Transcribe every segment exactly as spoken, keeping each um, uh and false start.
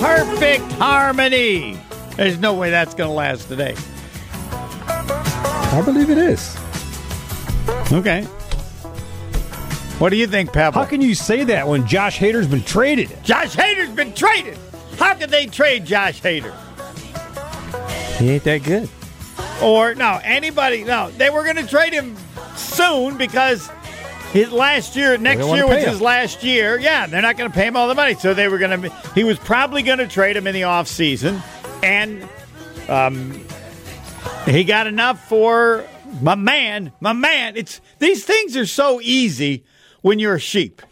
perfect harmony. There's no way that's going to last today. I believe it is. Okay. What do you think, Pebble? How can you say that when Josh Hader's been traded? Josh Hader's been traded. How could they trade Josh Hader? He ain't that good. Or, no, anybody, no. They were going to trade him soon because his last year, next year was his last year. Yeah, they're not going to pay him all the money. So they were going to, he was probably going to trade him in the offseason. And um, he got enough for my man, my man. It's these things are so easy when you're a sheep.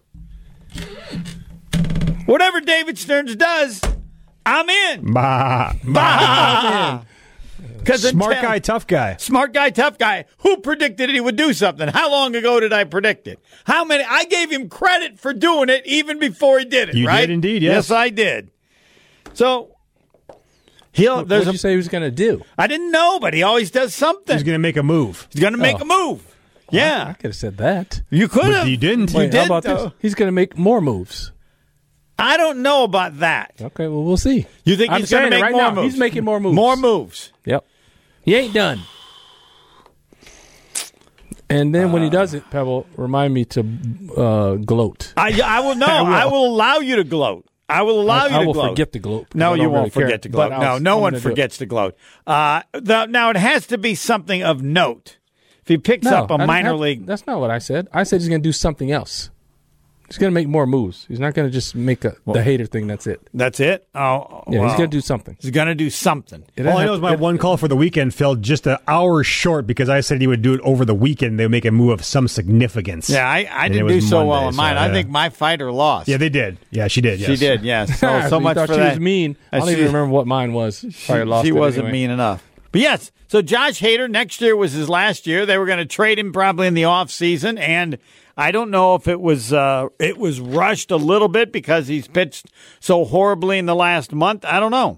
Whatever David Stearns does, I'm in. Bah, bah. Smart until, guy, tough guy. Smart guy, tough guy. Who predicted he would do something? How long ago did I predict it? How many? I gave him credit for doing it even before he did it, you right? You did indeed, yes. Yes, I did. So, he'll. What there's did a, you say he was going to do? I didn't know, but he always does something. He's going to make a move. He's going to make oh. a move. Yeah. Well, I could have said that. You could have. You didn't. Wait, you did, how about though. this? He's going to make more moves. I don't know about that. Okay, well, we'll see. You think I'm he's going to make right more now, moves? He's making more moves. More moves. Yep. He ain't done. And then uh, when he does it, Pebble, remind me to uh, gloat. I, I will no. I will. I will allow you to gloat. I will allow I, you to I will gloat. forget to gloat. No, you won't really forget care, to gloat. No, no one forgets to gloat. Uh, the, now, it has to be something of note. If he picks no, up a minor have, league. That's not what I said. I said he's going to do something else. He's going to make more moves. He's not going to just make a, well, the Hader thing. That's it. That's it? Oh, yeah, well, he's going to do something. He's going to do something. All I know is my it, one call for the weekend fell just an hour short because I said he would do it over the weekend. They would make a move of some significance. Yeah, I, I didn't do so Monday, well on mine. So, yeah. I think my fighter lost. Yeah, they did. Yeah, she did. Yes. She did, yes. So, so, so much thought for she that. was mean. I don't she, even remember what mine was. Probably she lost she it wasn't anyway. mean enough. But yes, so Josh Hader, next year was his last year. They were going to trade him probably in the offseason, and I don't know if it was uh, it was rushed a little bit because he's pitched so horribly in the last month. I don't know.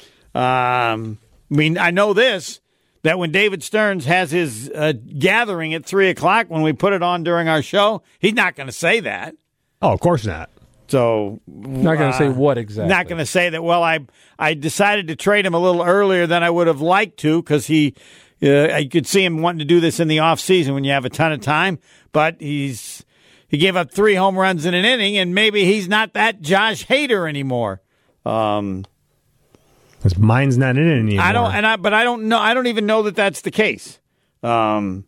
Um, I mean, I know this, that when David Stearns has his uh, gathering at three o'clock when we put it on during our show, he's not going to say that. Oh, of course not. So not going to uh, say what exactly. Not going to say that. Well, I I decided to trade him a little earlier than I would have liked to because he, uh, I could see him wanting to do this in the off season when you have a ton of time. But he's he gave up three home runs in an inning, and maybe he's not that Josh Hader anymore. Um, His mind's not in it anymore. I don't, and I but I don't know. I don't even know that that's the case. Um,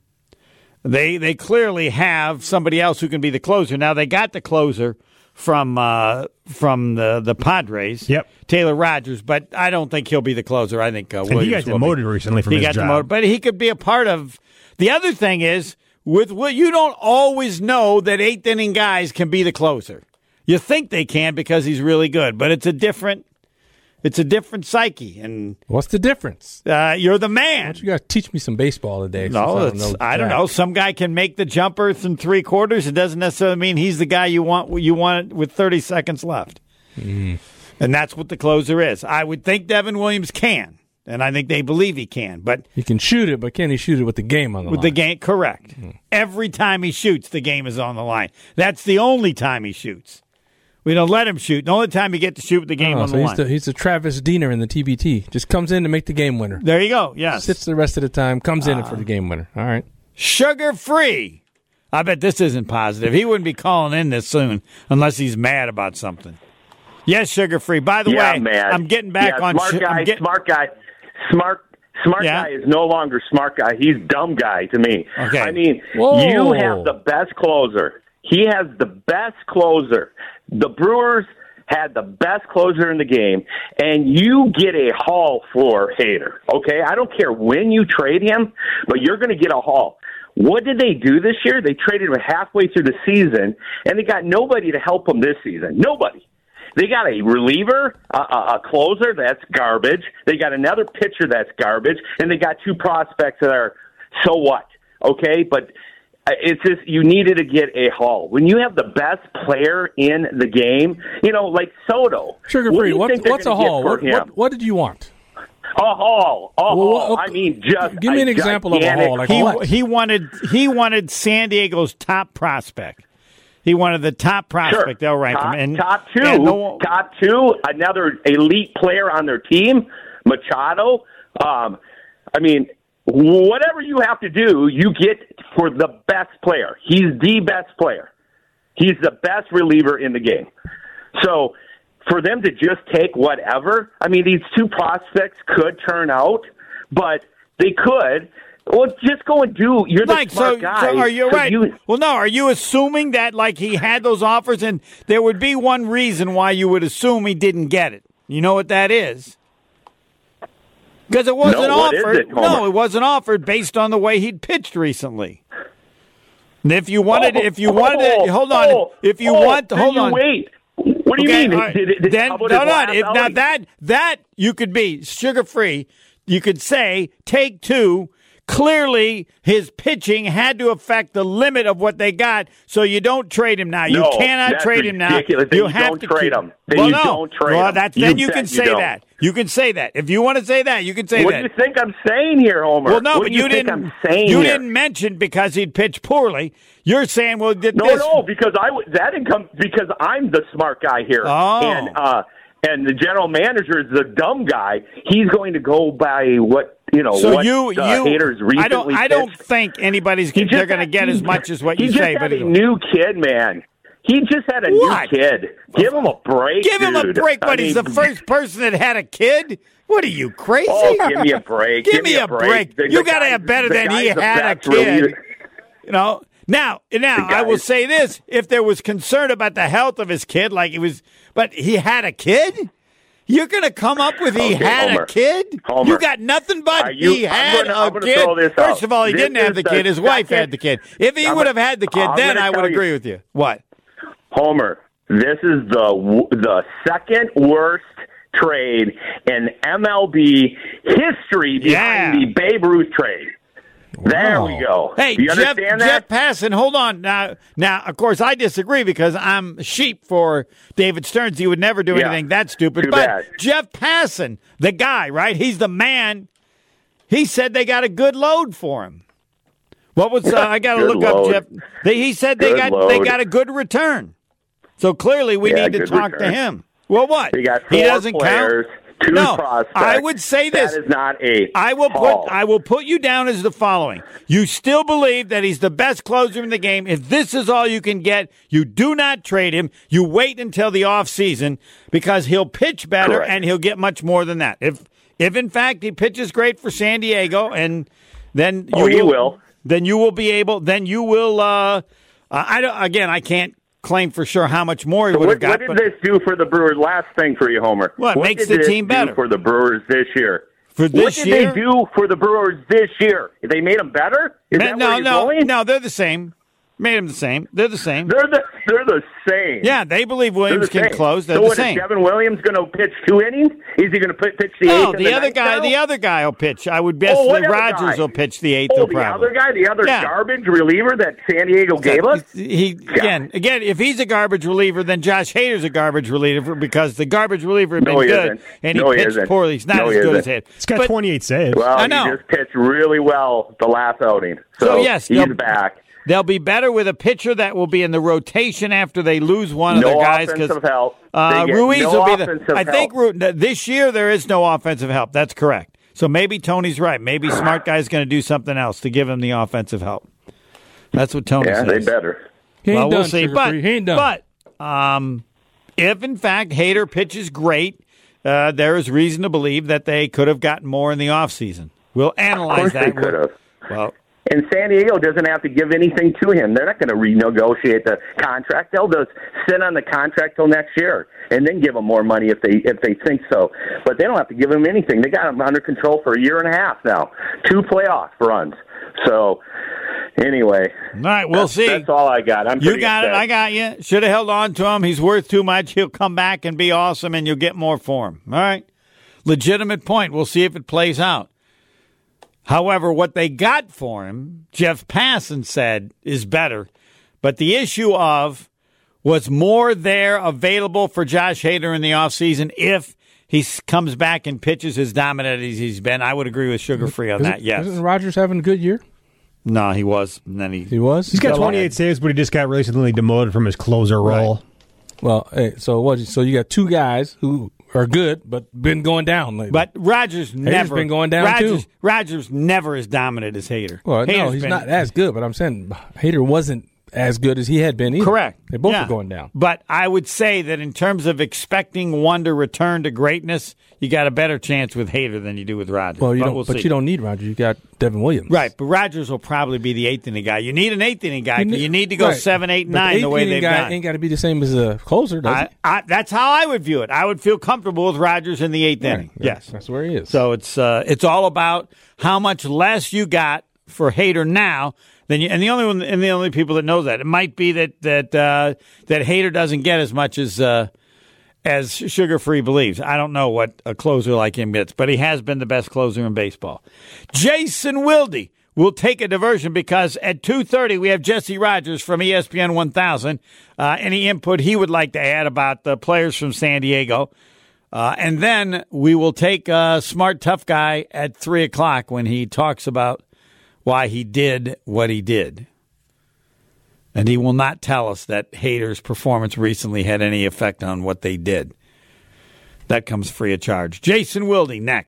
they they clearly have somebody else who can be the closer. Now they got the closer from uh, from the, the Padres, yep, Taylor Rogers, but I don't think he'll be the closer. I think uh, and Williams he got will demoted be. recently from he his got job. demoted, but he could be a part of. The other thing is with what you don't always know that eighth inning guys can be the closer. You think they can because he's really good, but it's a different. It's a different psyche, and what's the difference? Uh, you're the man. Why don't you guys teach me some baseball today? No, I don't, know I don't know. Some guy can make the jumper in three quarters. It doesn't necessarily mean he's the guy you want. You want with thirty seconds left, mm. and that's what the closer is. I would think Devin Williams can, and I think they believe he can. But he can shoot it, but can he shoot it with the game on the with line? With the game, correct. Mm. Every time he shoots, the game is on the line. That's the only time he shoots. We don't let him shoot. The only time you get to shoot with the game oh, on so the he's line. The, he's the Travis Diener in the T B T. Just comes in to make the game winner. There you go, yes. Sits the rest of the time, comes in uh, for the game winner. All right. Sugar-free. I bet this isn't positive. He wouldn't be calling in this soon unless he's mad about something. Yes, sugar-free. By the yeah, way, man. I'm getting back yeah, on... Smart sh- guy, get- smart guy, smart Smart yeah. guy is no longer smart guy. He's dumb guy to me. Okay. I mean, Whoa. you have the best closer. He has the best closer. The Brewers had the best closer in the game, and you get a haul for Hader, okay? I don't care when you trade him, but you're going to get a haul. What did they do this year? They traded him halfway through the season, and they got nobody to help him this season. Nobody. They got a reliever, a, a, a closer that's garbage. They got another pitcher that's garbage, and they got two prospects that are so what, okay? But it's just you needed to get a haul. When you have the best player in the game, you know, like Soto. Sugar what free, what, what's a haul? What, what, what did you want? A haul. A well, haul. okay. I mean, just give me an example of a haul. Like he, what? he wanted he wanted San Diego's top prospect. He wanted the top prospect. Sure. They'll rank top, him. And, top two, and the, top two, another elite player on their team, Machado. Um, I mean, whatever you have to do, you get for the best player. He's the best player. He's the best reliever in the game. So for them to just take whatever, I mean, these two prospects could turn out, but they could. Well, just go and do. You're the Mike, smart so, guy. so are you so right? You, well, no. Are you assuming that like he had those offers, and there would be one reason why you would assume he didn't get it? You know what that is? Because it wasn't No, what is offered. it, Homer? No, it wasn't offered based on the way he'd pitched recently. And if you wanted, oh, if you wanted, oh, to, hold on. Oh, if you oh, want, then hold you on. Wait. What do you Okay, mean? all right. Did, did, then how about no, his no. last If, now outing? that that you could be sugar free. You could say take two. Clearly, his pitching had to affect the limit of what they got, so you don't trade him now. You No, cannot that's trade him now. ridiculous. Then You you have don't to trade keep him. Then well, you no. don't trade well, him. That's, You then you bet can you say don't. that. You can say that. If you want to say that, you can say What that. do you think I'm saying here, Homer? Well, no, what but do you, you think didn't. I'm saying you here? didn't mention because he'd pitched poorly. You're saying, well, did No, this? no, because I w- that didn't come because I'm the smart guy here, Oh. and uh, and the general manager is the dumb guy. He's going to go by what you know. So what you, the you, haters recently I don't, I don't pitched. think anybody's He they're just going to had- get he- as much as what he you just say. had But a anyway. new kid, man. He just had a What? new kid. Give him a break. Give him a dude. break, but I he's mean, the first person that had a kid. What are you, crazy? Oh, give me a break. Give me a break. The- You the got to guy's- have better the than he guy's the had a best reliever. kid. You know. Now, now The I will guy's- say this: if there was concern about the health of his kid, like he was, but he had a kid. You're going to come up with he Okay, had Homer. a kid? Homer. You got nothing but Are you- he I'm had gonna- I'm a gonna kid. throw this First out. of all, he This didn't have is the the kid. His wife second- had the kid. If he I'm would have gonna- had the kid, I'm then gonna I would tell you. agree with you. What? Homer, this is the the second worst trade in M L B history behind Yeah. the Babe Ruth trade. There we go. Hey, Do you Jeff, understand Jeff that? Passan, hold on. Now, now, of course, I disagree because I'm sheep for David Stearns. He would never do Yeah. anything that stupid. Too but bad. Jeff Passan, the guy, right? He's the man. He said they got a good load for him. What was uh, I got to Good look up, load. Jeff? They, he said they Good got they load. got a good return. So clearly, we Yeah, need to good talk return. to him. Well, what? They got he four doesn't players, count. two No, prospects. I would say this. That is not a I will haul. put I will put you down as the following. You still believe that he's the best closer in the game. If this is all you can get, you do not trade him. You wait until the offseason because he'll pitch better Correct. and he'll get much more than that. If if in fact he pitches great for San Diego and then you Oh, he will. then you will be able then you will uh I don't again I can't claim for sure how much more he would have What, got. what did but this do for the Brewers? Last thing for you, Homer. What, what makes did the this team do better? for the Brewers this year? For this what did year? they do for the Brewers this year? They made them better? Is Ma- that no, where you're no, going? no, they're the same. Made them the same. They're the same. They're the they're the same. Yeah, they believe They're Williams the can same. close. They're so the what, same. Is Devin Williams going to pitch two innings? Is he going to pitch the No, eighth? the and other ninth guy, now? the other guy will pitch. I would guess Oh, what the other Rogers guy? will pitch the eighth. Oh, will the probably. other guy, the other Yeah. garbage reliever that San Diego gave us. He again, again. If he's a garbage reliever, then Josh Hader's a garbage reliever because the garbage reliever had been No, he good isn't. and he No, he pitched isn't. poorly. He's not No, as he good as isn't. Hader. He's got But- twenty-eight saves. Well, I know. he just pitched really well the last outing. So, So, yes, he's they'll- back. They'll be better with a pitcher that will be in the rotation after they lose one No of their guys. offensive help. Uh, They get Ruiz no will be the. offensive I think help. Ru- this year there is no offensive help. That's correct. So maybe Tony's right. Maybe Smart Guy's going to do something else to give him the offensive help. That's what Tony Yeah, says. they better. He ain't Well, done, we'll see. Sugar But, Free. He ain't done. but um, if in fact Hader pitches great, uh, there is reason to believe that they could have gotten more in the offseason. We'll Of analyze course that. they could have. Well, And San Diego doesn't have to give anything to him. They're not going to renegotiate the contract. They'll just sit on the contract till next year and then give him more money if they if they think so. But they don't have to give him anything. They got him under control for a year and a half now, two playoff runs. So anyway, all right, we'll that's, see. That's all I got. I'm You pretty got it. upset. I got you. Should have held on to him. He's worth too much. He'll come back and be awesome, and you'll get more for him. All right. Legitimate point. We'll see if it plays out. However, what they got for him, Jeff Passan said, is better. But the issue of was more there available for Josh Hader in the offseason if he s- comes back and pitches as dominant as he's been. I would agree with Sugar Free on that, Isn't- yes. Isn't Rogers having a good year? No, he was. And then he He was. He's got twenty-eight saves, but he just got recently demoted from his closer role. Well, hey, so what? So you got two guys who are good, but been going down lately. But Rogers never been going down, Rogers, too. Rogers never as dominant as Hader. Well, no, Hader's he's been- not as good. But I'm saying Hader wasn't as good as he had been either. Correct. They both Yeah. were going down. But I would say that in terms of expecting one to return to greatness, you got a better chance with Hader than you do with Rogers. Well, you but don't. we'll but see. you don't need Roger. You got Devin Williams. Right, but Rogers will probably be the eighth inning guy. You need an eighth inning guy. You, you need to go right. seven, eight, But nine the the way eighth they've inning guy done. ain't got to be the same as a closer, does I, it? I, that's how I would view it. I would feel comfortable with Rogers in the eighth inning. Yeah, Yes, that's where he is. So it's uh, it's all about how much less you got for Hader now than you, and the only one and the only people that know that it might be that that uh, that Hader doesn't get as much as uh, as Sugar Free believes. I don't know what a closer like him gets, but he has been the best closer in baseball. Jason Wilde will take a diversion because at two thirty we have Jesse Rogers from E S P N one thousand. Uh, any input he would like to add about the players from San Diego. Uh, and then we will take uh, Smart Tough Guy at three o'clock when he talks about why he did what he did. And he will not tell us that Hader's performance recently had any effect on what they did. That comes free of charge. Jason Wilde next.